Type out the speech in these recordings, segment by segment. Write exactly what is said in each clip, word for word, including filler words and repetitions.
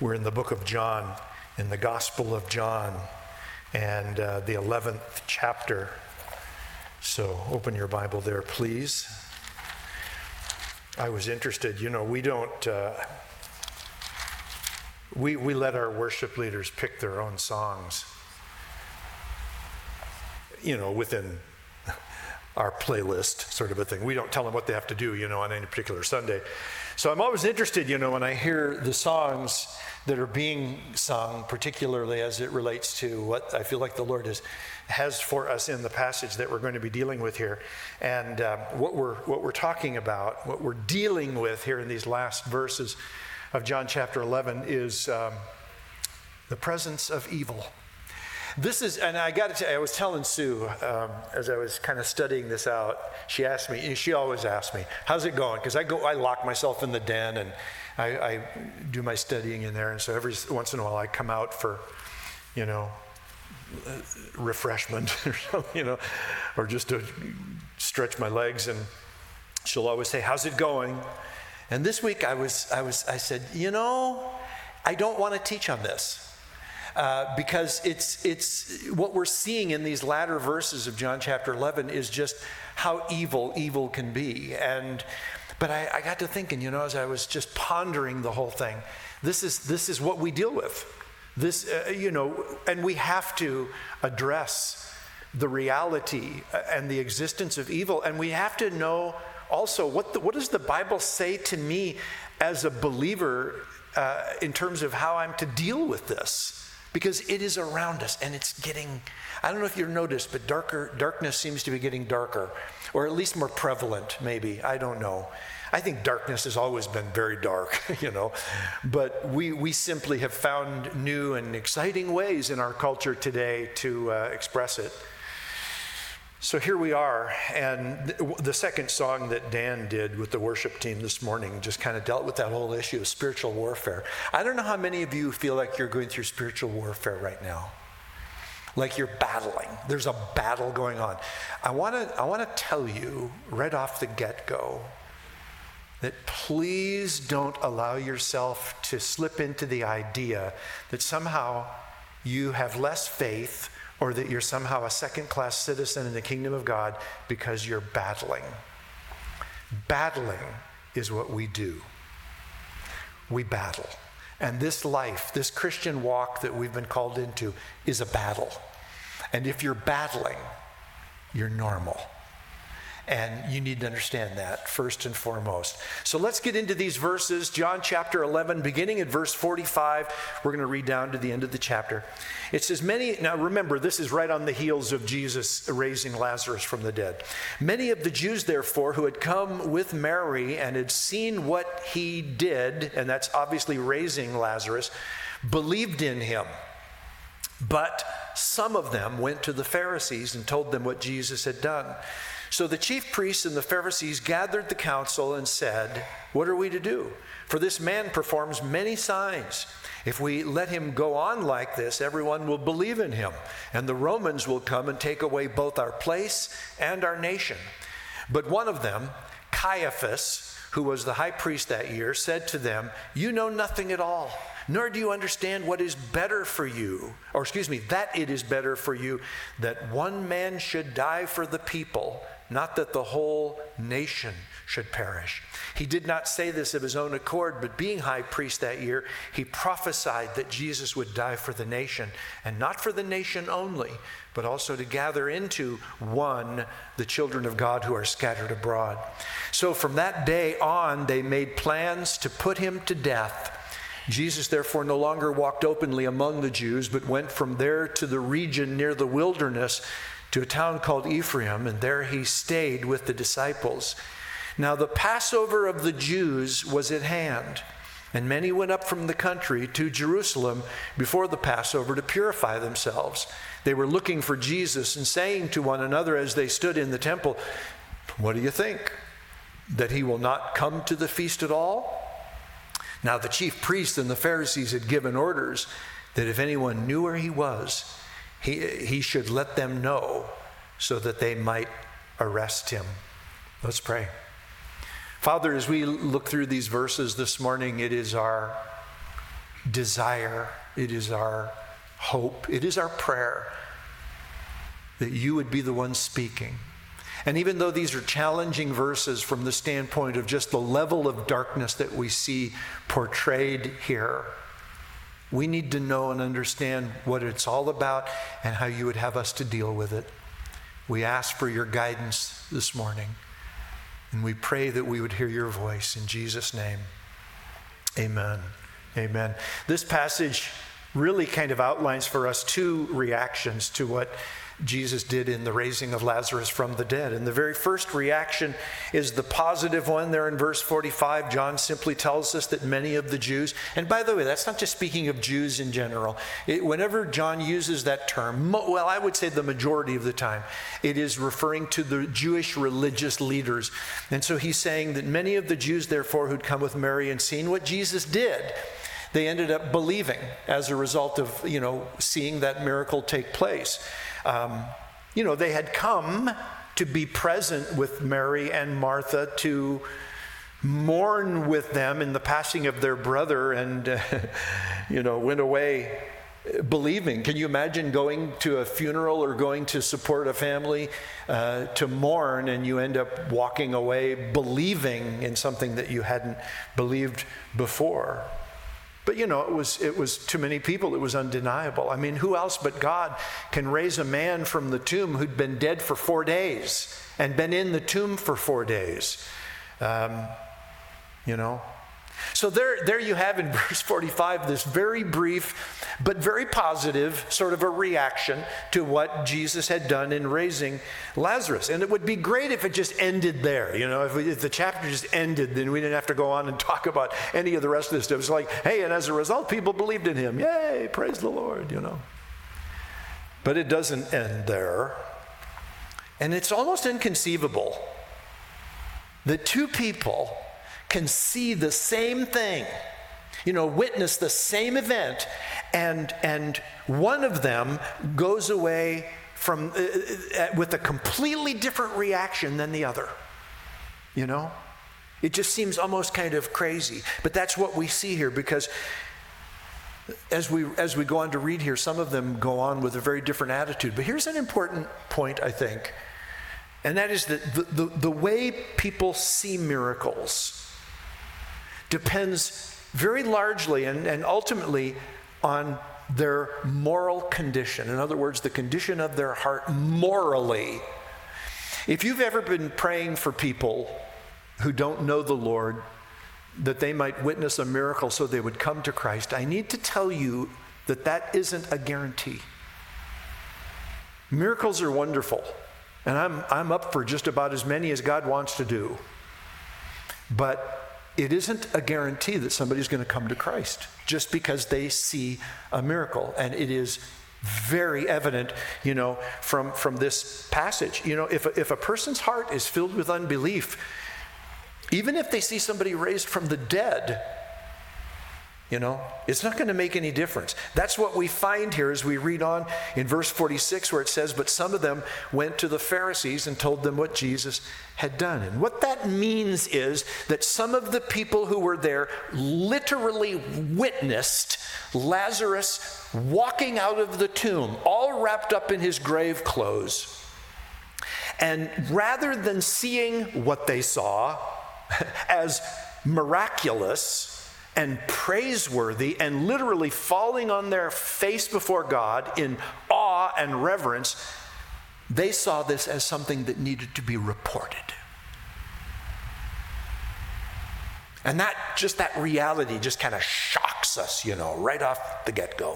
We're in the book of John, in the Gospel of John, and uh, the eleventh chapter. So open your Bible there, please. I was interested, you know, we don't, uh, we, we let our worship leaders pick their own songs, you know, within our playlist sort of a thing. We don't tell them what they have to do, you know, on any particular Sunday. So I'm always interested, you know, when I hear the songs that are being sung, particularly as it relates to what I feel like the Lord is, has for us in the passage that we're going to be dealing with here. And um, what we're what we're talking about, what we're dealing with here in these last verses of John chapter eleven is um, the presence of evil. This is, and I got to tell you, I was telling Sue, um, as I was kind of studying this out, she asked me, and she always asks me, how's it going? Because I go, I lock myself in the den and I, I do my studying in there. And so every once in a while I come out for, you know, refreshment or something, you know, or just to stretch my legs. And she'll always say, how's it going? And this week I was, I was, I said, you know, I don't want to teach on this. Uh, because it's it's what we're seeing in these latter verses of John chapter eleven is just how evil evil can be. And but I, I got to thinking, you know, as I was just pondering the whole thing, this is this is what we deal with. This, uh, you know, and we have to address the reality and the existence of evil, and we have to know also what the, what does the Bible say to me as a believer uh, in terms of how I'm to deal with this. Because it is around us and it's getting, I don't know if you've noticed, but darker darkness seems to be getting darker, or at least more prevalent, maybe. I don't know. I think darkness has always been very dark, you know. But we, we simply have found new and exciting ways in our culture today to uh, express it. So here we are, and the second song that Dan did with the worship team this morning just kind of dealt with that whole issue of spiritual warfare. I don't know how many of you feel like you're going through spiritual warfare right now. Like you're battling. There's a battle going on. I want to I want to tell you right off the get-go that please don't allow yourself to slip into the idea that somehow you have less faith or that you're somehow a second-class citizen in the kingdom of God because you're battling. Battling is what we do. We battle. And this life, this Christian walk that we've been called into is a battle. And if you're battling, you're normal. And you need to understand that first and foremost. So let's get into these verses. John chapter eleven, beginning at verse forty-five. We're going to read down to the end of the chapter. It says, many, now remember, this is right on the heels of Jesus raising Lazarus from the dead. Many of the Jews, therefore, who had come with Mary and had seen what he did, and that's obviously raising Lazarus, believed in him. But some of them went to the Pharisees and told them what Jesus had done. So the chief priests and the Pharisees gathered the council and said, what are we to do? For this man performs many signs. If we let him go on like this, everyone will believe in him, and the Romans will come and take away both our place and our nation. But one of them, Caiaphas, who was the high priest that year, said to them, you know nothing at all, nor do you understand what is better for you, or excuse me, that it is better for you that one man should die for the people, not that the whole nation should perish. He did not say this of his own accord, but being high priest that year, he prophesied that Jesus would die for the nation, and not for the nation only, but also to gather into one the children of God who are scattered abroad. So from that day on, they made plans to put him to death. Jesus therefore no longer walked openly among the Jews, but went from there to the region near the wilderness, to a town called Ephraim, and there he stayed with the disciples. Now the Passover of the Jews was at hand, and many went up from the country to Jerusalem before the Passover to purify themselves. They were looking for Jesus and saying to one another as they stood in the temple, what do you think? That he will not come to the feast at all? Now the chief priests and the Pharisees had given orders that if anyone knew where he was, he, he should let them know so that they might arrest him. Let's pray. Father, as we look through these verses this morning, it is our desire, it is our hope, it is our prayer that you would be the one speaking. And even though these are challenging verses from the standpoint of just the level of darkness that we see portrayed here, we need to know and understand what it's all about and how you would have us to deal with it. We ask for your guidance this morning, and we pray that we would hear your voice in Jesus' name. Amen. Amen. This passage really kind of outlines for us two reactions to what Jesus did in the raising of Lazarus from the dead. And the very first reaction is the positive one there in verse forty-five. John simply tells us that many of the Jews, and by the way, that's not just speaking of Jews in general. It, whenever John uses that term, well, I would say the majority of the time, it is referring to the Jewish religious leaders. And so he's saying that many of the Jews, therefore, who'd come with Mary and seen what Jesus did, they ended up believing as a result of, you know, seeing that miracle take place. Um, you know, they had come to be present with Mary and Martha to mourn with them in the passing of their brother and, uh, you know, went away believing. Can you imagine going to a funeral or going to support a family uh, to mourn, and you end up walking away believing in something that you hadn't believed before? But, you know, it was it was to many people, it was undeniable. I mean, who else but God can raise a man from the tomb who'd been dead for four days and been in the tomb for four days? Um, you know? So there, there you have in verse forty-five this very brief but very positive sort of a reaction to what Jesus had done in raising Lazarus. And it would be great if it just ended there. You know, if, we, if the chapter just ended, then we didn't have to go on and talk about any of the rest of this stuff. It's like, hey, and as a result, people believed in him. Yay, praise the Lord, you know. But it doesn't end there. And it's almost inconceivable that two people can see the same thing, you know, witness the same event, and and one of them goes away from uh, with a completely different reaction than the other. You know, it just seems almost kind of crazy, but that's what we see here, because as we as we go on to read here, some of them go on with a very different attitude. But here's an important point, I think, and that is that the the, the way people see miracles depends very largely and, and ultimately on their moral condition. In other words, the condition of their heart morally. If you've ever been praying for people who don't know the Lord, that they might witness a miracle so they would come to Christ, I need to tell you that that isn't a guarantee. Miracles are wonderful, and I'm, I'm up for just about as many as God wants to do. But it isn't a guarantee that somebody's going to come to Christ just because they see a miracle. And it is very evident, you know, from, from this passage. You know, if a, if a person's heart is filled with unbelief, even if they see somebody raised from the dead, you know, it's not going to make any difference. That's what we find here as we read on in verse forty-six, where it says, but some of them went to the Pharisees and told them what Jesus had done. And what that means is that some of the people who were there literally witnessed Lazarus walking out of the tomb, all wrapped up in his grave clothes. And rather than seeing what they saw as miraculous and praiseworthy and literally falling on their face before God in awe and reverence, they saw this as something that needed to be reported. And that, just that reality just kind of shocks us, you know, right off the get-go.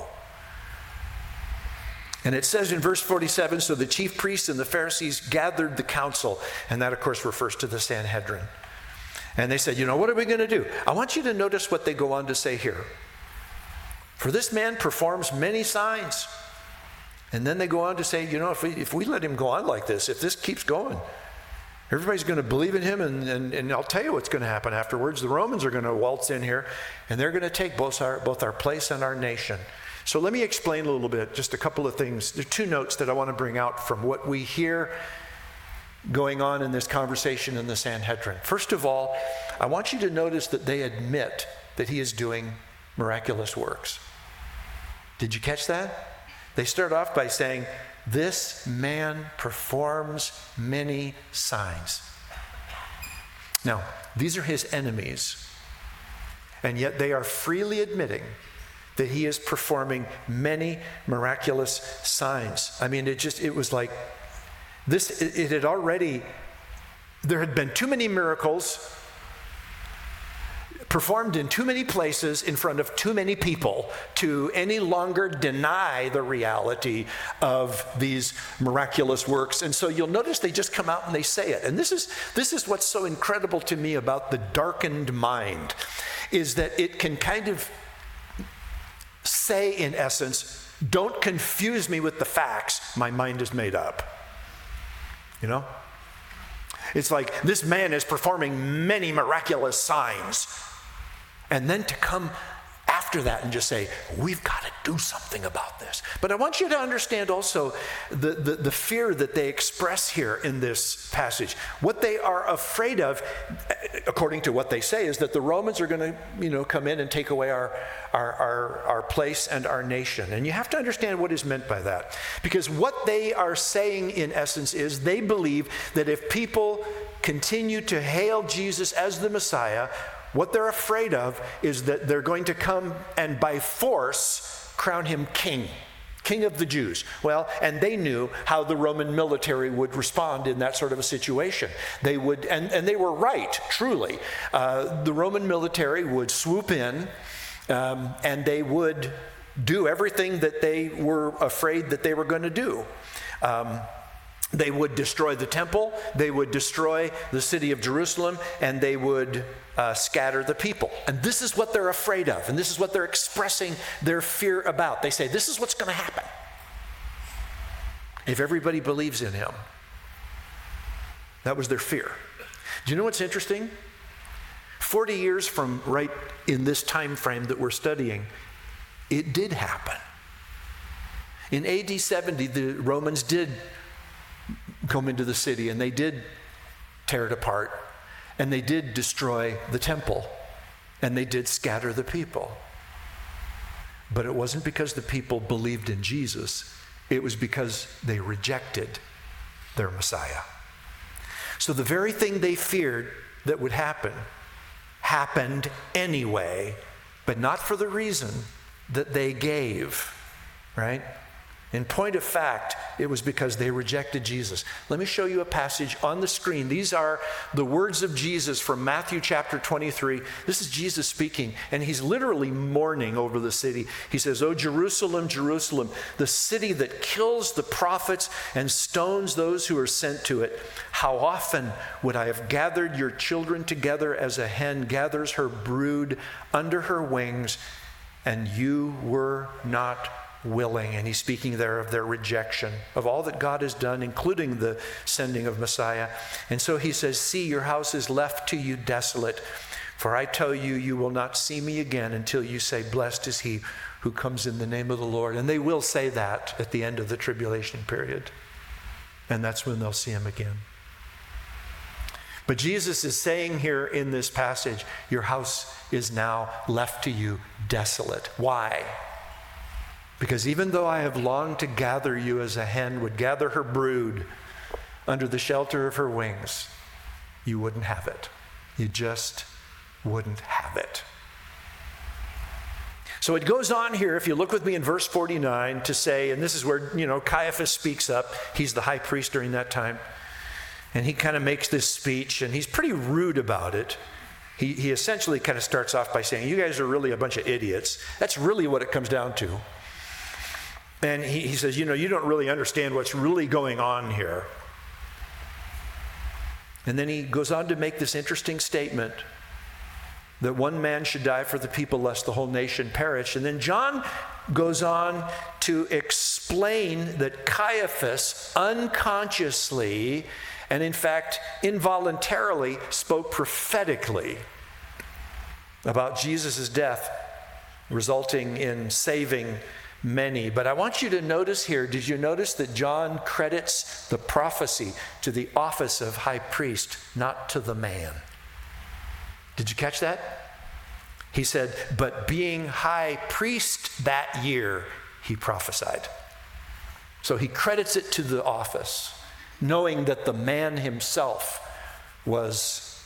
And it says in verse forty-seven, so the chief priests and the Pharisees gathered the council, and that of course refers to the Sanhedrin. And they said, you know, what are we going to do? I want you to notice what they go on to say here. For this man performs many signs. And then they go on to say, you know, if we, if we let him go on like this, if this keeps going, everybody's going to believe in him. And, and, and I'll tell you what's going to happen afterwards. The Romans are going to waltz in here, and they're going to take both our, both our place and our nation. So let me explain a little bit, just a couple of things. There are two notes that I want to bring out from what we hear going on in this conversation in the Sanhedrin. First of all, I want you to notice that they admit that he is doing miraculous works. Did you catch that? They start off by saying, this man performs many signs. Now, these are his enemies, and yet they are freely admitting that he is performing many miraculous signs. I mean, it just, it was like this, it, it had already, there had been too many miracles performed in too many places in front of too many people to any longer deny the reality of these miraculous works. And so you'll notice they just come out and they say it. And this is this is what's so incredible to me about the darkened mind, is that it can kind of say, in essence, don't confuse me with the facts, my mind is made up. You know? It's like, this man is performing many miraculous signs. And then to come after that and just say, we've got to do something about this. But I want you to understand also the, the, the fear that they express here in this passage. What they are afraid of, according to what they say, is that the Romans are going to, you know, come in and take away our, our, our, our place and our nation. And you have to understand what is meant by that. Because what they are saying, in essence, is they believe that if people continue to hail Jesus as the Messiah, what they're afraid of is that they're going to come and by force crown him king, king of the Jews. Well, and they knew how the Roman military would respond in that sort of a situation. They would, and, and they were right, truly. Uh, the Roman military would swoop in um, and they would do everything that they were afraid that they were going to do. Um, They would destroy the temple, they would destroy the city of Jerusalem, and they would uh, scatter the people. And this is what they're afraid of, and this is what they're expressing their fear about. They say, this is what's going to happen if everybody believes in him. That was their fear. Do you know what's interesting? forty years from right in this time frame that we're studying, it did happen. In A D seventy, the Romans did come into the city, and they did tear it apart, and they did destroy the temple, and they did scatter the people. But it wasn't because the people believed in Jesus. It was because they rejected their Messiah. So the very thing they feared that would happen happened anyway, but not for the reason that they gave, right? In point of fact, it was because they rejected Jesus. Let me show you a passage on the screen. These are the words of Jesus from Matthew chapter twenty-three. This is Jesus speaking, and he's literally mourning over the city. He says, "O Jerusalem, Jerusalem, the city that kills the prophets and stones those who are sent to it. How often would I have gathered your children together as a hen gathers her brood under her wings, and you were not willing." And he's speaking there of their rejection of all that God has done, including the sending of Messiah. And so he says, "See, your house is left to you desolate. For I tell you, you will not see me again until you say, 'Blessed is he who comes in the name of the Lord.'" And they will say that at the end of the tribulation period. And that's when they'll see him again. But Jesus is saying here in this passage, your house is now left to you desolate. Why? Because even though I have longed to gather you as a hen would gather her brood under the shelter of her wings, you wouldn't have it. You just wouldn't have it. So it goes on here, if you look with me in verse forty-nine, to say, and this is where, you know, Caiaphas speaks up. He's the high priest during that time. And he kind of makes this speech, and he's pretty rude about it. He, he essentially kind of starts off by saying, you guys are really a bunch of idiots. That's really what it comes down to. And he, he says, you know, you don't really understand what's really going on here. And then he goes on to make this interesting statement that one man should die for the people lest the whole nation perish. And then John goes on to explain that Caiaphas unconsciously and in fact involuntarily spoke prophetically about Jesus' death, resulting in saving many. But I want you to notice here, did you notice that John credits the prophecy to the office of high priest, not to the man? Did you catch that? He said, but being high priest that year, he prophesied. So he credits it to the office, knowing that the man himself was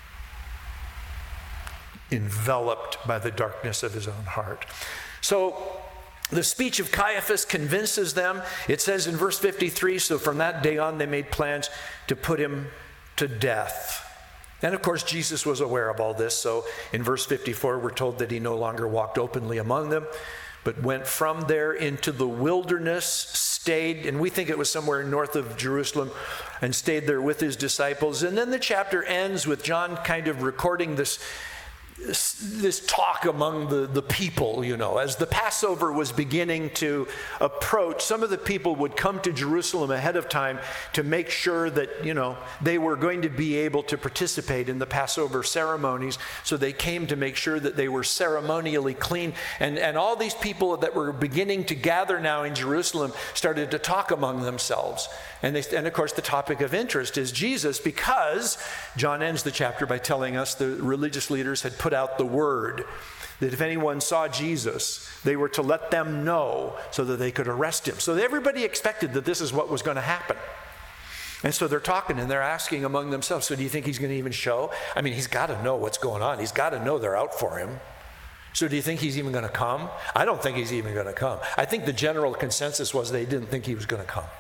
enveloped by the darkness of his own heart. So the speech of Caiaphas convinces them. It says in verse fifty-three, so from that day on they made plans to put him to death. And of course, Jesus was aware of all this. So in verse fifty-four, we're told that he no longer walked openly among them, but went from there into the wilderness, stayed, and we think it was somewhere north of Jerusalem, and stayed there with his disciples. And then the chapter ends with John kind of recording this This, this talk among the, the people, you know. As the Passover was beginning to approach, some of the people would come to Jerusalem ahead of time to make sure that, you know, they were going to be able to participate in the Passover ceremonies. So they came to make sure that they were ceremonially clean. And, and all these people that were beginning to gather now in Jerusalem started to talk among themselves. And, they, and of course, the topic of interest is Jesus, because John ends the chapter by telling us the religious leaders had put out the word that if anyone saw Jesus, they were to let them know so that they could arrest him. So everybody expected that this is what was going to happen. And so they're talking and they're asking among themselves, so do you think he's going to even show? I mean, he's got to know what's going on. He's got to know they're out for him. So do you think he's even going to come? I don't think he's even going to come. I think the general consensus was they didn't think he was going to come.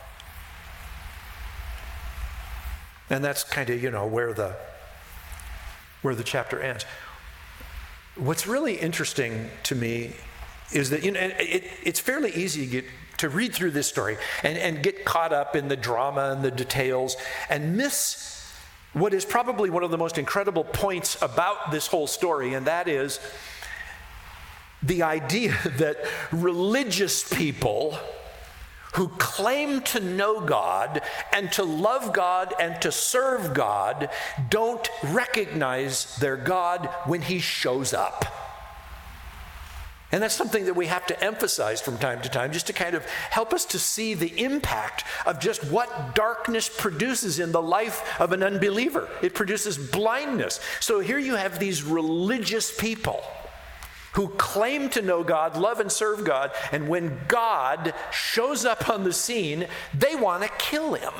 And that's kind of, you know, where the where the chapter ends. What's really interesting to me is that, you know, it, it's fairly easy to get to read through this story and, and get caught up in the drama and the details and miss what is probably one of the most incredible points about this whole story, and that is the idea that religious people who claim to know God and to love God and to serve God don't recognize their God when he shows up. And that's something that we have to emphasize from time to time, just to kind of help us to see the impact of just what darkness produces in the life of an unbeliever. It produces blindness. So here you have these religious people who claim to know God, love and serve God, and when God shows up on the scene, they want to kill him.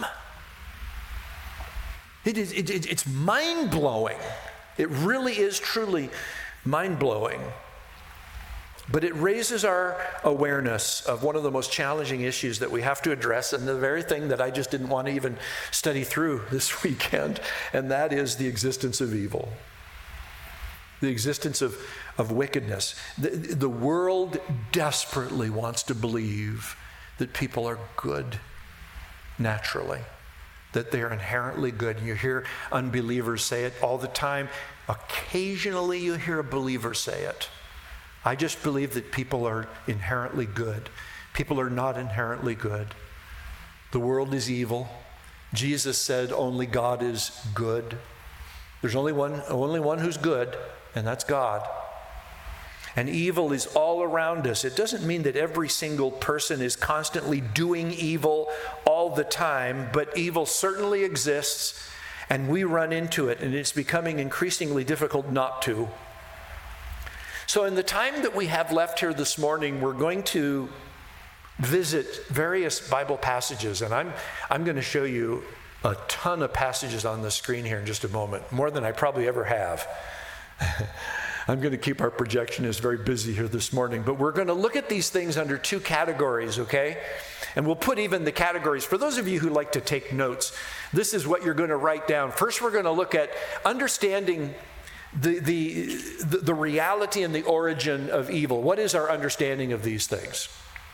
It is, it, it, it's mind-blowing. It really is truly mind-blowing. But it raises our awareness of one of the most challenging issues that we have to address, and the very thing that I just didn't want to even study through this weekend, and that is the existence of evil. The existence of, of wickedness. The, the world desperately wants to believe that people are good naturally, that they're inherently good. And you hear unbelievers say it all the time. Occasionally you hear a believer say it. I just believe that people are inherently good. People are not inherently good. The world is evil. Jesus said only God is good. There's only one, only one who's good, and that's God. And evil is all around us. It doesn't mean that every single person is constantly doing evil all the time, but evil certainly exists, and we run into it, and it's becoming increasingly difficult not to. So in the time that we have left here this morning, we're going to visit various Bible passages, and I'm, I'm going to show you a ton of passages on the screen here in just a moment, more than I probably ever have. I'm going to keep our projectionist very busy here this morning, but we're going to look at these things under two categories, okay? And we'll put even the categories. For those of you who like to take notes, this is what you're going to write down. First, we're going to look at understanding the, the, the, the reality and the origin of evil. What is our understanding of these things?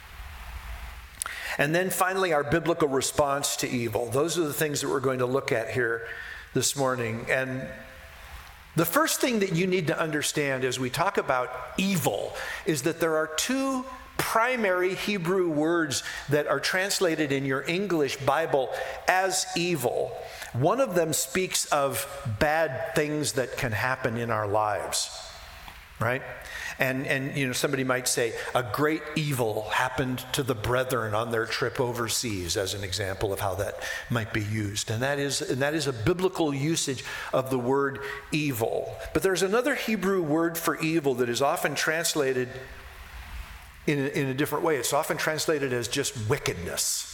And then finally, our biblical response to evil. Those are the things that we're going to look at here this morning. And the first thing that you need to understand as we talk about evil is that there are two primary Hebrew words that are translated in your English Bible as evil. One of them speaks of bad things that can happen in our lives, right? And, and you know, somebody might say, a great evil happened to the brethren on their trip overseas, as an example of how that might be used. And that is, and that is a biblical usage of the word evil. But there's another Hebrew word for evil that is often translated in a, in a different way. It's often translated as just wickedness.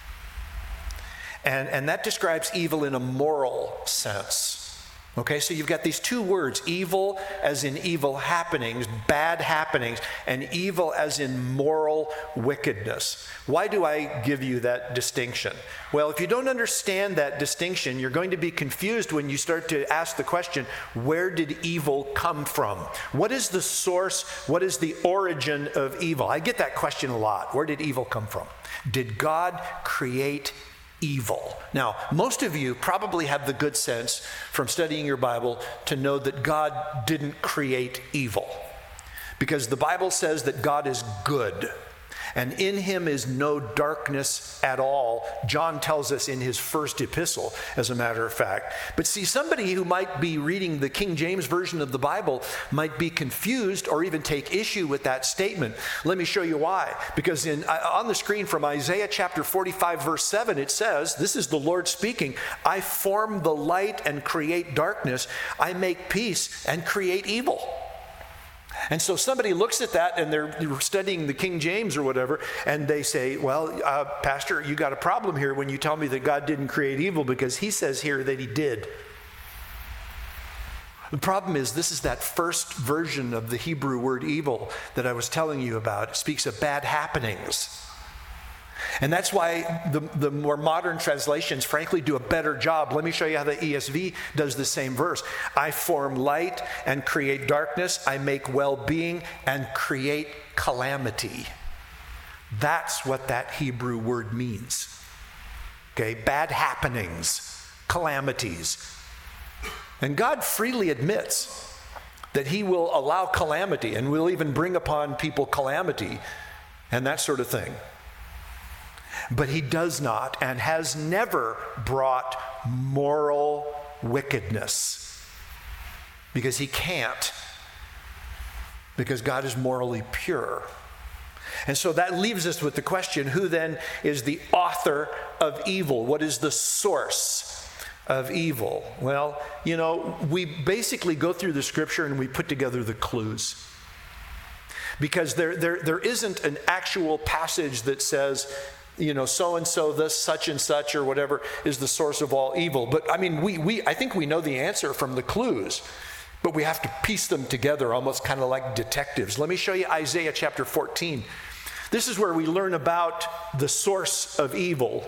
And, and that describes evil in a moral sense. Okay, so you've got these two words, evil as in evil happenings, bad happenings, and evil as in moral wickedness. Why do I give you that distinction? Well, if you don't understand that distinction, you're going to be confused when you start to ask the question, where did evil come from? What is the source? What is the origin of evil? I get that question a lot. Where did evil come from? Did God create evil? Now, most of you probably have the good sense from studying your Bible to know that God didn't create evil, because the Bible says that God is good, and in him is no darkness at all. John tells us in his first epistle, as a matter of fact. But see, somebody who might be reading the King James Version of the Bible might be confused or even take issue with that statement. Let me show you why. Because in, on the screen from Isaiah chapter forty-five, verse seven, it says, this is the Lord speaking, I form the light and create darkness. I make peace and create evil. And so somebody looks at that and they're studying the King James or whatever, and they say, well, uh, Pastor, you got a problem here when you tell me that God didn't create evil, because he says here that he did. The problem is, this is that first version of the Hebrew word evil that I was telling you about. It speaks of bad happenings. And that's why the, the more modern translations, frankly, do a better job. Let me show you how the E S V does the same verse. I form light and create darkness. I make well-being and create calamity. That's what that Hebrew word means. Okay, bad happenings, calamities. And God freely admits that he will allow calamity and will even bring upon people calamity and that sort of thing. But he does not and has never brought moral wickedness, because he can't, because God is morally pure. And so that leaves us with the question, who then is the author of evil? What is the source of evil? Well, you know, we basically go through the scripture and we put together the clues. Because there, there, there isn't an actual passage that says, you know, so-and-so, this, such and such, or whatever, is the source of all evil. But, I mean, we, we I think we know the answer from the clues, but we have to piece them together almost kind of like detectives. Let me show you Isaiah chapter fourteen. This is where we learn about the source of evil.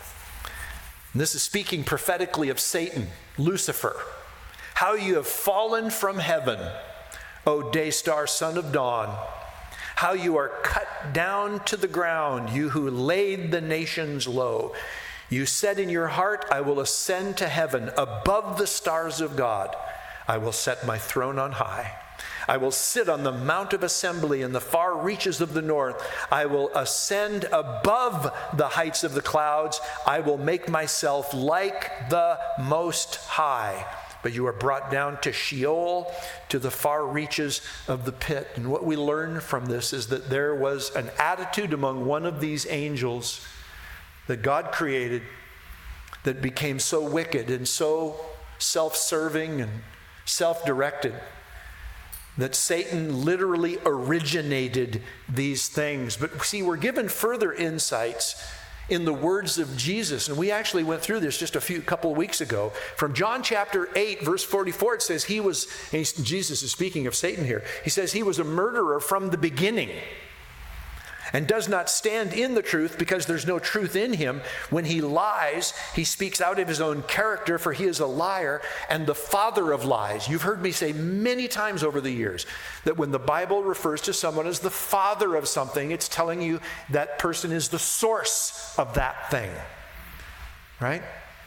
And this is speaking prophetically of Satan, Lucifer. How you have fallen from heaven, O day star, son of dawn. How you are cut down to the ground, you who laid the nations low. You said in your heart, I will ascend to heaven above the stars of God. I will set my throne on high. I will sit on the mount of assembly in the far reaches of the north. I will ascend above the heights of the clouds. I will make myself like the Most High. But you are brought down to Sheol, to the far reaches of the pit. And what we learn from this is that there was an attitude among one of these angels that God created that became so wicked and so self-serving and self-directed that Satan literally originated these things. But see, we're given further insights in the words of Jesus. And we actually went through this just a few couple of weeks ago. From John chapter eight, verse forty-four, it says he was, and Jesus is speaking of Satan here, he says he was a murderer from the beginning and does not stand in the truth because there's no truth in him. When he lies, he speaks out of his own character, for he is a liar and the father of lies. You've heard me say many times over the years that when the Bible refers to someone as the father of something, it's telling you that person is the source of that thing, right?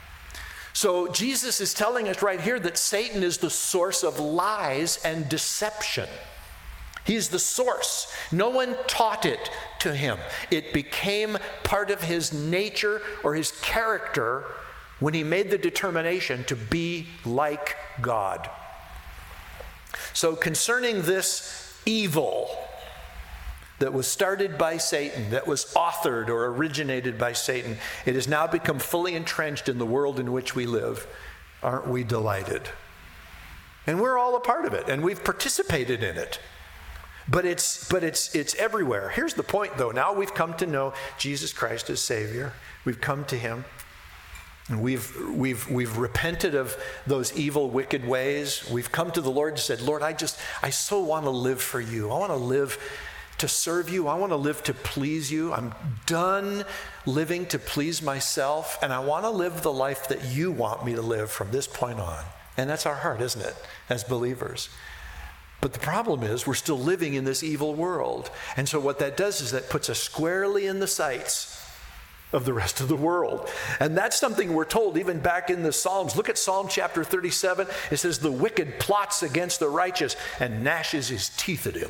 So Jesus is telling us right here that Satan is the source of lies and deception. He's the source. No one taught it to him. It became part of his nature or his character when he made the determination to be like God. So concerning this evil that was started by Satan, that was authored or originated by Satan, it has now become fully entrenched in the world in which we live. Aren't we delighted? And we're all a part of it, and we've participated in it. But it's but it's it's everywhere. Here's the point, though. Now we've come to know Jesus Christ as Savior. We've come to him. And we've we've we've repented of those evil, wicked ways. We've come to the Lord and said, Lord, I just I so want to live for you. I want to live to serve you. I want to live to please you. I'm done living to please myself, and I want to live the life that you want me to live from this point on. And that's our heart, isn't it, as believers? But the problem is we're still living in this evil world. And so what that does is that puts us squarely in the sights of the rest of the world. And that's something we're told even back in the Psalms. Look at Psalm chapter thirty-seven. It says, the wicked plots against the righteous and gnashes his teeth at him.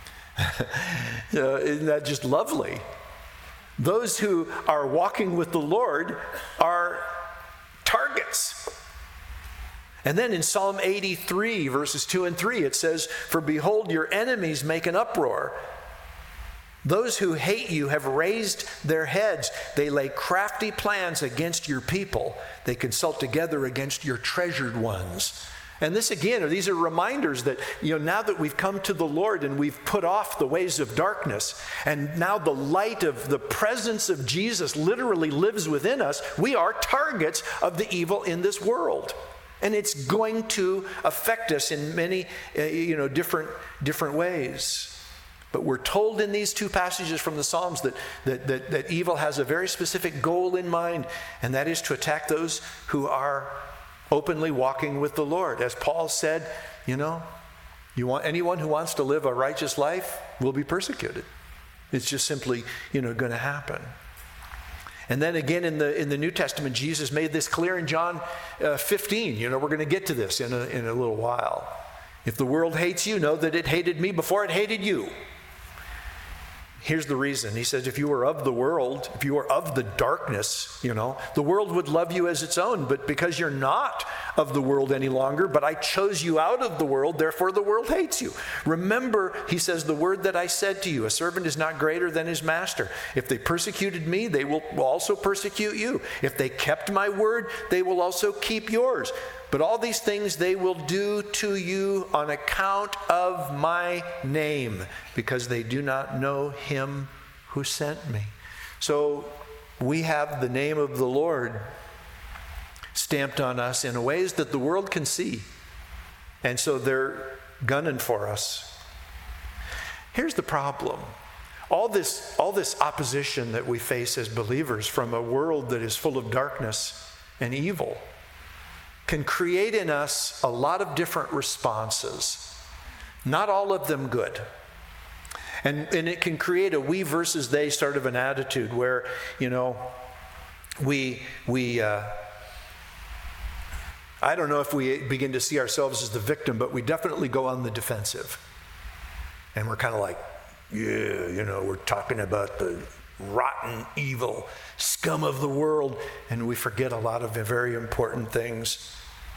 uh, isn't that just lovely? Those who are walking with the Lord are targets. And then in Psalm eighty-three, verses two and three, it says, for behold, your enemies make an uproar. Those who hate you have raised their heads. They lay crafty plans against your people. They consult together against your treasured ones. And this again, these are reminders that, you know, now that we've come to the Lord and we've put off the ways of darkness, and now the light of the presence of Jesus literally lives within us, we are targets of the evil in this world. And it's going to affect us in many, uh, you know, different, different ways. But we're told in these two passages from the Psalms that, that, that, that evil has a very specific goal in mind, and that is to attack those who are openly walking with the Lord. As Paul said, you know, you want anyone who wants to live a righteous life will be persecuted. It's just simply, you know, going to happen. And then again in the in the New Testament, Jesus made this clear in John uh, fifteen. You know, we're going to get to this in a, in a little while. If the world hates you, know that it hated me before it hated you. Here's the reason. He says, if you were of the world, if you were of the darkness, you know, the world would love you as its own. But because you're not of the world any longer, but I chose you out of the world, therefore the world hates you. Remember, he says, the word that I said to you, a servant is not greater than his master. If they persecuted me, they will also persecute you. If they kept my word, they will also keep yours. But all these things they will do to you on account of my name, because they do not know him who sent me. So we have the name of the Lord stamped on us in ways that the world can see. And so they're gunning for us. Here's the problem. All this, all this opposition that we face as believers from a world that is full of darkness and evil can create in us a lot of different responses, not all of them good. And, and it can create a we versus they sort of an attitude where, you know, we, we uh, I don't know if we begin to see ourselves as the victim, but we definitely go on the defensive. And we're kind of like, yeah, you know, we're talking about the rotten, evil scum of the world, and we forget a lot of very important things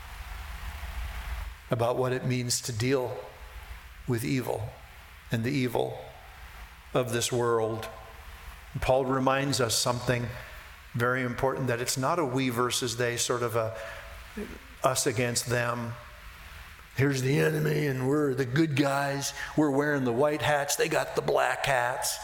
about what it means to deal with evil and the evil of this world. And Paul reminds us something very important, that it's not a we versus they, sort of a us against them. Here's the enemy and we're the good guys. We're wearing the white hats, they got the black hats.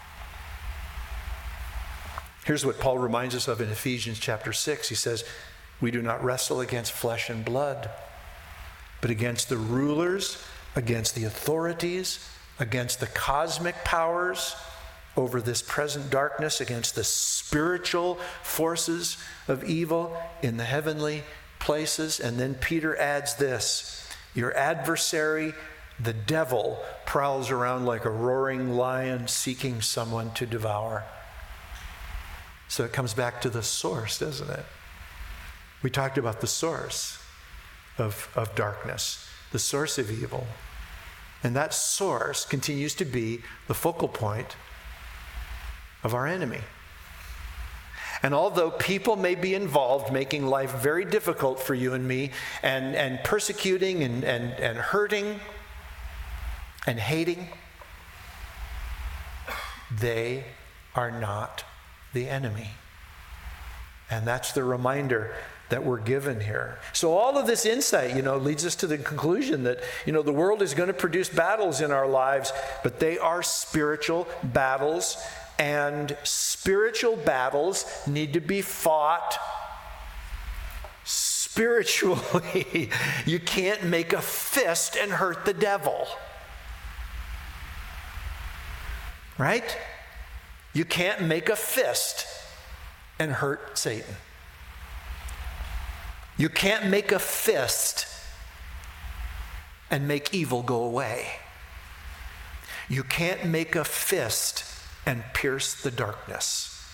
Here's what Paul reminds us of in Ephesians chapter six. He says, we do not wrestle against flesh and blood, but against the rulers, against the authorities, against the cosmic powers over this present darkness, against the spiritual forces of evil in the heavenly places. And then Peter adds this, your adversary, the devil, prowls around like a roaring lion seeking someone to devour. So it comes back to the source, doesn't it? We talked about the source of, of darkness, the source of evil. And that source continues to be the focal point of our enemy. And although people may be involved, making life very difficult for you and me, and, and persecuting and, and, and hurting, and hating, they are not the enemy. And that's the reminder that we're given here. So all of this insight, you know, leads us to the conclusion that, you know, the world is going to produce battles in our lives, but they are spiritual battles, and spiritual battles need to be fought spiritually. You can't make a fist and hurt the devil. Right? You can't make a fist and hurt Satan. You can't make a fist and make evil go away. You can't make a fist and pierce the darkness.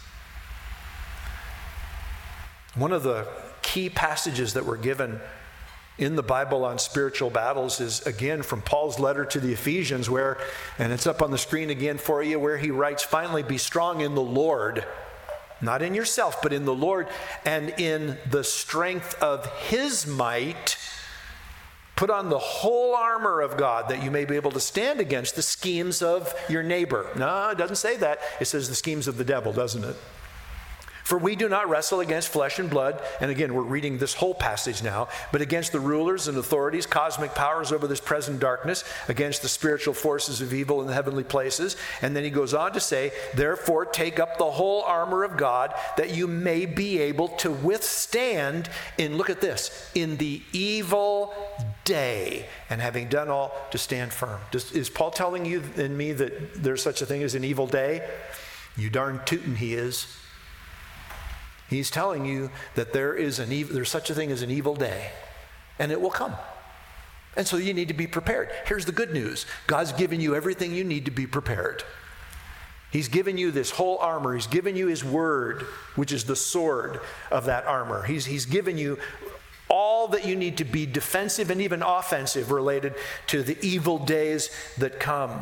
One of the key passages that were given in the Bible on spiritual battles is, again, from Paul's letter to the Ephesians, where, and it's up on the screen again for you, where he writes, "Finally, be strong in the Lord," not in yourself, but in the Lord, "and in the strength of his might, put on the whole armor of God, that you may be able to stand against the schemes of your neighbor." No, it doesn't say that. It says the schemes of the devil, doesn't it? "For we do not wrestle against flesh and blood," and again, we're reading this whole passage now, "but against the rulers and authorities, cosmic powers over this present darkness, against the spiritual forces of evil in the heavenly places." And then he goes on to say, "Therefore take up the whole armor of God, that you may be able to withstand in," look at this, "in the evil day, and having done all, to stand firm." Does, is Paul telling you and me that there's such a thing as an evil day? You darn tootin' he is. He's telling you that there is an evil, there's such a thing as an evil day, and it will come. And so you need to be prepared. Here's the good news. God's given you everything you need to be prepared. He's given you this whole armor. He's given you his word, which is the sword of that armor. He's, he's given you all that you need to be defensive and even offensive related to the evil days that come.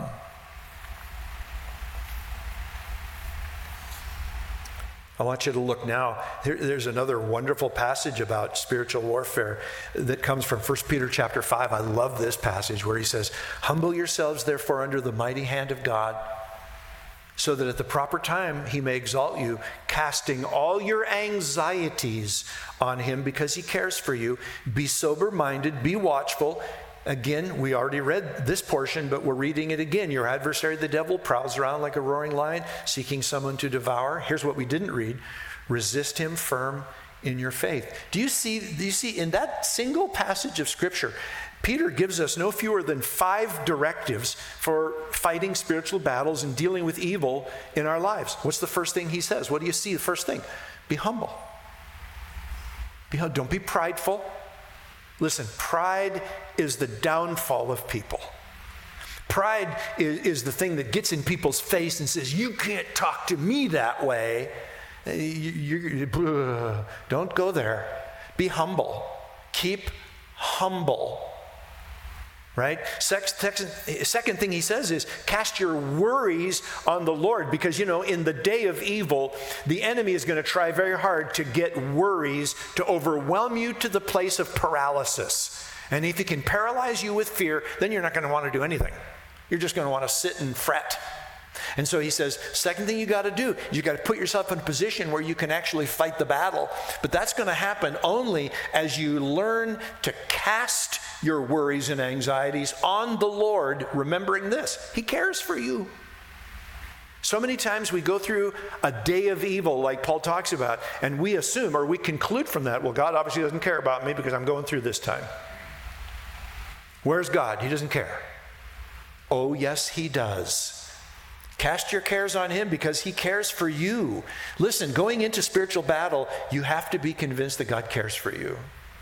I want you to look now. There, there's another wonderful passage about spiritual warfare that comes from First Peter chapter five. I love this passage where he says, "Humble yourselves therefore under the mighty hand of God, so that at the proper time he may exalt you, casting all your anxieties on him because he cares for you. Be sober-minded, be watchful." Again, we already read this portion, but we're reading it again. "Your adversary, the devil, prowls around like a roaring lion, seeking someone to devour." Here's what we didn't read. "Resist him firm in your faith." Do you see, do you see in that single passage of Scripture, Peter gives us no fewer than five directives for fighting spiritual battles and dealing with evil in our lives. What's the first thing he says? What do you see? The first thing, be humble. Be humble. Don't be prideful. Listen, pride is the downfall of people. Pride is, is the thing that gets in people's face and says, "You can't talk to me that way." You, you, don't go there. Be humble. Keep humble. Right? Second thing he says is, cast your worries on the Lord, because, you know, in the day of evil, the enemy is going to try very hard to get worries to overwhelm you to the place of paralysis. And if he can paralyze you with fear, then you're not going to want to do anything. You're just going to want to sit and fret. And so he says, second thing you got to do, you got to put yourself in a position where you can actually fight the battle. But that's going to happen only as you learn to cast your worries and anxieties on the Lord, remembering this: he cares for you. So many times we go through a day of evil like Paul talks about, and we assume, or we conclude from that, well, God obviously doesn't care about me because I'm going through this time. Where's God? He doesn't care. Oh, yes, he does. Cast your cares on him because he cares for you. Listen, going into spiritual battle, you have to be convinced that God cares for you.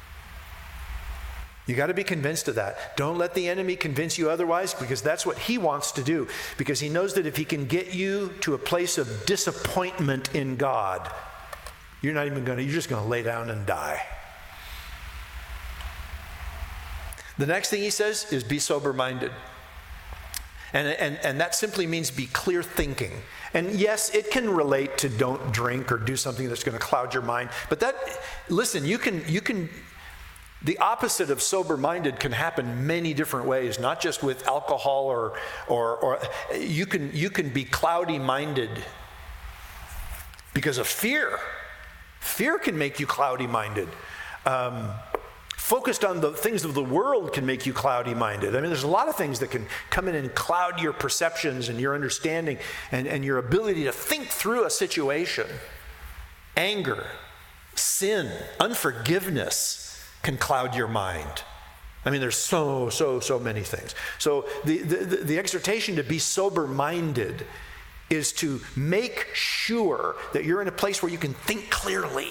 You got to be convinced of that. Don't let the enemy convince you otherwise, because that's what he wants to do. Because he knows that if he can get you to a place of disappointment in God, you're not even going to, you're just going to lay down and die. The next thing he says is be sober-minded. And, and, and that simply means be clear thinking. And yes, it can relate to don't drink or do something that's going to cloud your mind. But that, listen, you can, you can The opposite of sober-minded can happen many different ways, not just with alcohol or, or, or you can, you can be cloudy-minded because of fear. Fear can make you cloudy-minded. Um, focused on the things of the world can make you cloudy-minded. I mean, there's a lot of things that can come in and cloud your perceptions and your understanding and, and your ability to think through a situation. Anger, sin, unforgiveness can cloud your mind. I mean, there's so, so, so many things. So the, the, the exhortation to be sober-minded is to make sure that you're in a place where you can think clearly.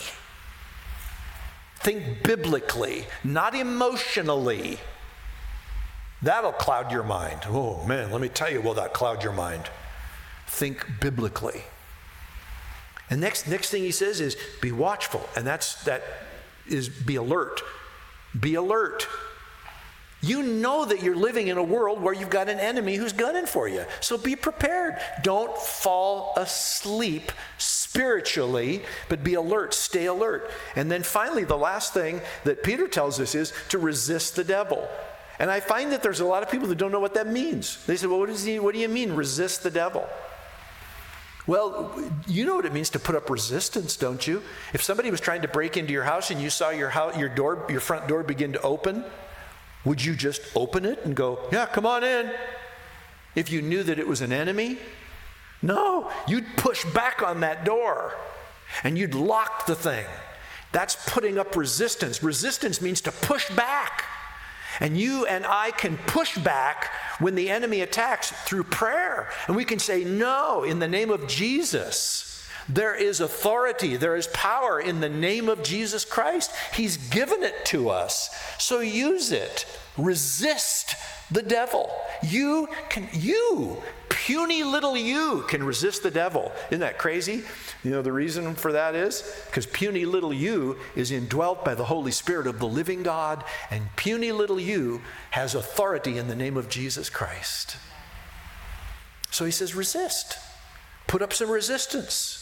Think biblically, not emotionally. That'll cloud your mind. Oh man, let me tell you, will that cloud your mind? Think biblically. And next, next thing he says is be watchful, and that's that is be alert. Be alert. You know that you're living in a world where you've got an enemy who's gunning for you. So be prepared. Don't fall asleep spiritually, but be alert. Stay alert. And then finally, the last thing that Peter tells us is to resist the devil. And I find that there's a lot of people that don't know what that means. They say, well, what, is he, what do you mean, resist the devil? Well, you know what it means to put up resistance, don't you? If somebody was trying to break into your house and you saw your house, your door, your front door begin to open, would you just open it and go, yeah, come on in? If you knew that it was an enemy? No, you'd push back on that door and you'd lock the thing. That's putting up resistance. Resistance means to push back. And you and I can push back when the enemy attacks through prayer. And we can say, no, in the name of Jesus. There is authority, there is power in the name of Jesus Christ. He's given it to us. So use it. Resist the devil. You can, you, puny little you, can resist the devil. Isn't that crazy? You know, the reason for that is because puny little you is indwelt by the Holy Spirit of the living God, and puny little you has authority in the name of Jesus Christ. So he says, resist. Put up some resistance.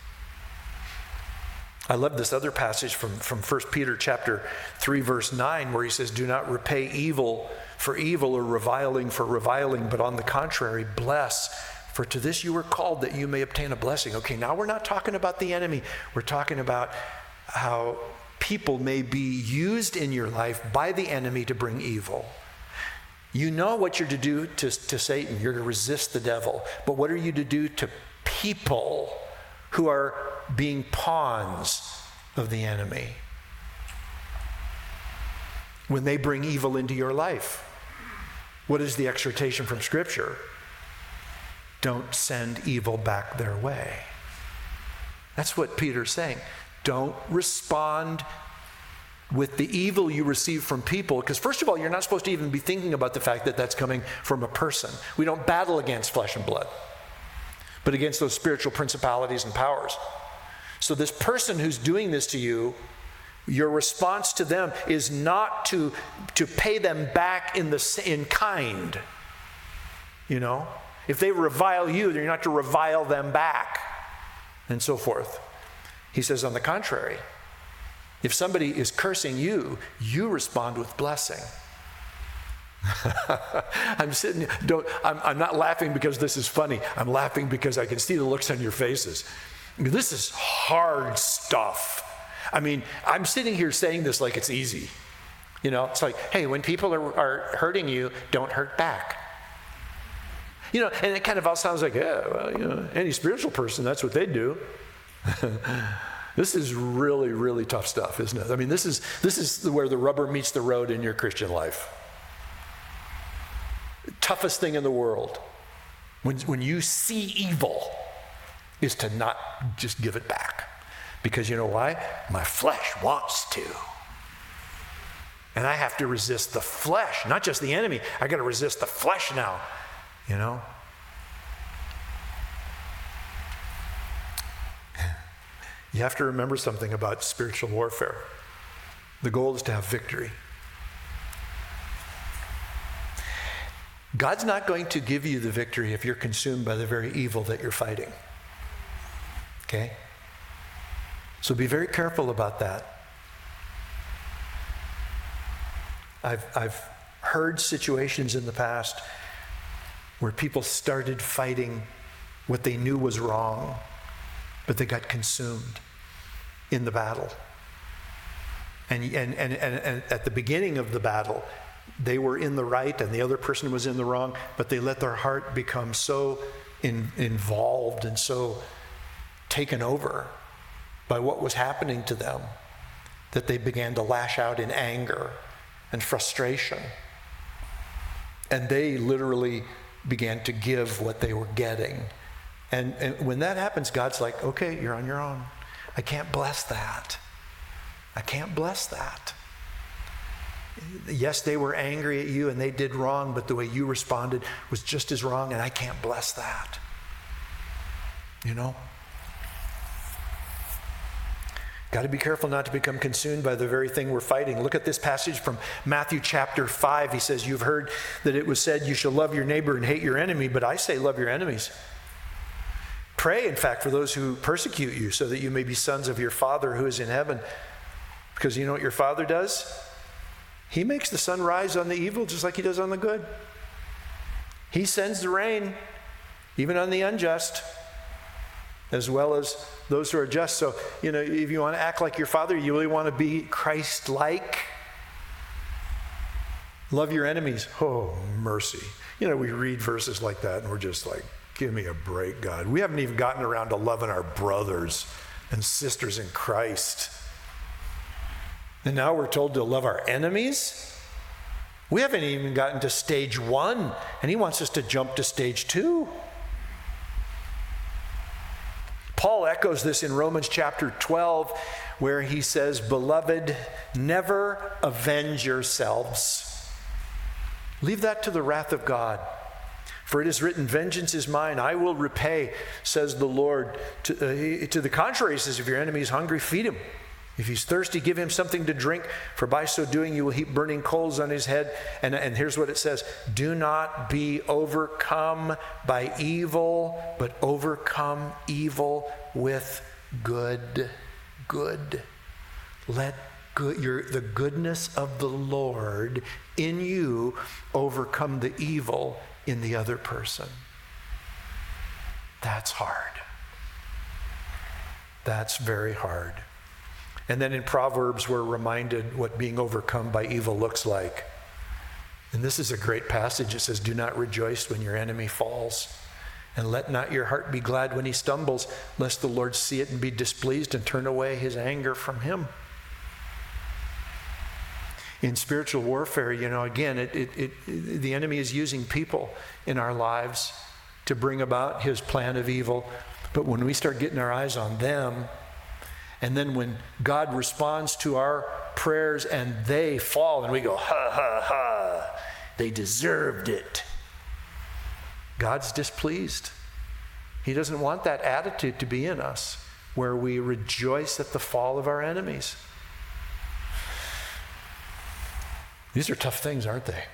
I love this other passage from, from First Peter chapter three, verse nine, where he says, do not repay evil for evil or reviling for reviling, but on the contrary, bless. For to this you were called, that you may obtain a blessing. Okay, now we're not talking about the enemy. We're talking about how people may be used in your life by the enemy to bring evil. You know what you're to do to, to Satan. You're to resist the devil. But what are you to do to people who are being pawns of the enemy when they bring evil into your life? What is the exhortation from Scripture? Don't send evil back their way. That's what Peter's saying. Don't respond with the evil you receive from people, because first of all, you're not supposed to even be thinking about the fact that that's coming from a person. We don't battle against flesh and blood, but against those spiritual principalities and powers. So this person who's doing this to you, your response to them is not to, to pay them back in, the, in kind. You know? If they revile you, then you're not to revile them back, and so forth. He says, on the contrary, if somebody is cursing you, you respond with blessing. I'm sitting, don't, I'm, I'm not laughing because this is funny. I'm laughing because I can see the looks on your faces. I mean, this is hard stuff. I mean, I'm sitting here saying this like it's easy. You know, it's like, hey, when people are, are hurting you, don't hurt back. You know, and it kind of all sounds like, yeah, well, you know, any spiritual person, that's what they do. This is really, really tough stuff, isn't it? I mean, this is this is where the rubber meets the road in your Christian life. Toughest thing in the world, when, when you see evil, is to not just give it back. Because you know why? My flesh wants to. And I have to resist the flesh, not just the enemy. I got to resist the flesh now, you know? You have to remember something about spiritual warfare. The goal is to have victory. God's not going to give you the victory if you're consumed by the very evil that you're fighting. Okay? So be very careful about that. I've, I've heard situations in the past where people started fighting what they knew was wrong, but they got consumed in the battle. And, and, and, and, and at the beginning of the battle, they were in the right and the other person was in the wrong, but they let their heart become so in, involved and so taken over by what was happening to them that they began to lash out in anger and frustration. And they literally began to give what they were getting. And, and when that happens, God's like, okay, you're on your own. I can't bless that. I can't bless that. Yes, they were angry at you and they did wrong, but the way you responded was just as wrong, and I can't bless that. You know? Got to be careful not to become consumed by the very thing we're fighting. Look at this passage from Matthew chapter five. He says, you've heard that it was said, you shall love your neighbor and hate your enemy, but I say love your enemies. Pray, in fact, for those who persecute you, so that you may be sons of your Father who is in heaven. Because you know what your Father does? He makes the sun rise on the evil just like he does on the good. He sends the rain, even on the unjust, as well as those who are just. So, you know, if you want to act like your Father, you really want to be Christ-like. Love your enemies. Oh, mercy. You know, we read verses like that and we're just like, give me a break, God. We haven't even gotten around to loving our brothers and sisters in Christ. And now we're told to love our enemies? We haven't even gotten to stage one, and he wants us to jump to stage two. Paul echoes this in Romans chapter twelve, where he says, beloved, never avenge yourselves. Leave that to the wrath of God. For it is written, vengeance is mine, I will repay, says the Lord. To, uh, to the contrary, he says, if your enemy is hungry, feed him. If he's thirsty, give him something to drink, for by so doing you will heap burning coals on his head. And, and here's what it says, do not be overcome by evil, but overcome evil with good. Good. Let good, your, the goodness of the Lord in you overcome the evil in the other person. That's hard. That's very hard. And then in Proverbs, we're reminded what being overcome by evil looks like. And this is a great passage. It says, do not rejoice when your enemy falls, and let not your heart be glad when he stumbles, lest the Lord see it and be displeased and turn away his anger from him. In spiritual warfare, you know, again, it, it, it, the enemy is using people in our lives to bring about his plan of evil. But when we start getting our eyes on them, and then when God responds to our prayers and they fall and we go, ha, ha, ha, they deserved it. God's displeased. He doesn't want that attitude to be in us where we rejoice at the fall of our enemies. These are tough things, aren't they?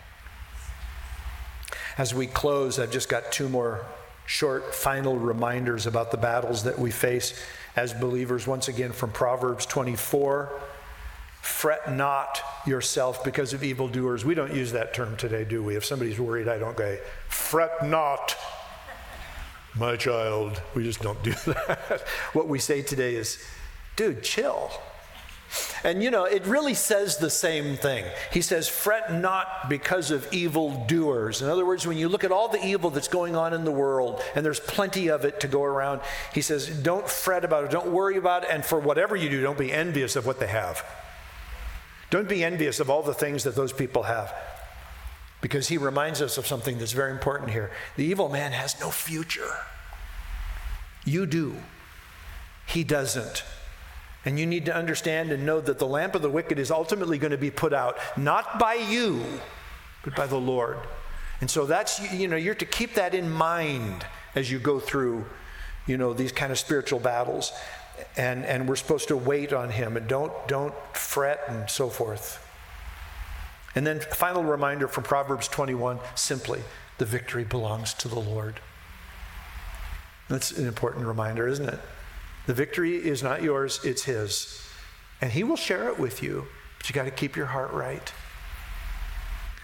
As we close, I've just got two more short final reminders about the battles that we face as believers. Once again, from Proverbs twenty-four, fret not yourself because of evildoers. We don't use that term today, do we? If somebody's worried, I don't go, fret not, my child. We just don't do that. What we say today is, dude, chill. And you know, it really says the same thing. He says, fret not because of evildoers. In other words, when you look at all the evil that's going on in the world, and there's plenty of it to go around, he says, don't fret about it, don't worry about it, and for whatever you do, don't be envious of what they have. Don't be envious of all the things that those people have. Because he reminds us of something that's very important here. The evil man has no future. You do. He doesn't. And you need to understand and know that the lamp of the wicked is ultimately going to be put out, not by you, but by the Lord. And so that's, you know, you're to keep that in mind as you go through, you know, these kind of spiritual battles. And and we're supposed to wait on him and don't don't fret and so forth. And then final reminder from Proverbs twenty-one, simply, the victory belongs to the Lord. That's an important reminder, isn't it? The victory is not yours, it's his. And he will share it with you, but you got to keep your heart right.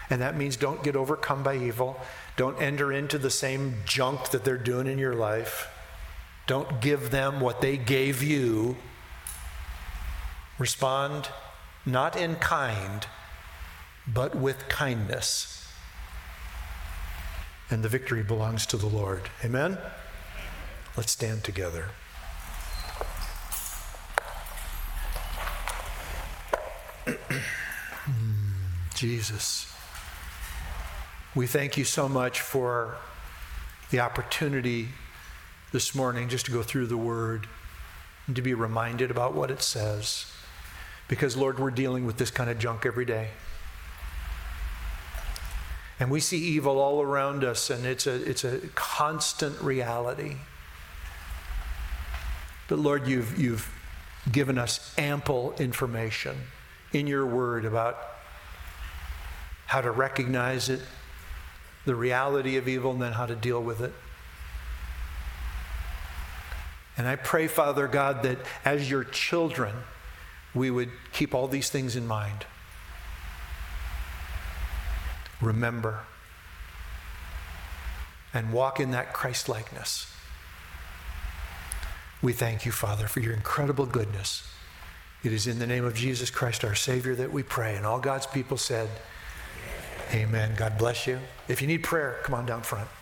And that means don't get overcome by evil. Don't enter into the same junk that they're doing in your life. Don't give them what they gave you. Respond not in kind, but with kindness. And the victory belongs to the Lord. Amen? Let's stand together. Jesus, we thank you so much for the opportunity this morning just to go through the Word and to be reminded about what it says. Because, Lord, we're dealing with this kind of junk every day. And we see evil all around us, and it's a, it's a constant reality. But, Lord, you've, you've given us ample information in your Word about how to recognize it, the reality of evil, and then how to deal with it. And I pray, Father God, that as your children, we would keep all these things in mind. Remember and walk in that Christ-likeness. We thank you, Father, for your incredible goodness. It is in the name of Jesus Christ, our Savior, that we pray. And all God's people said, amen. God bless you. If you need prayer, come on down front.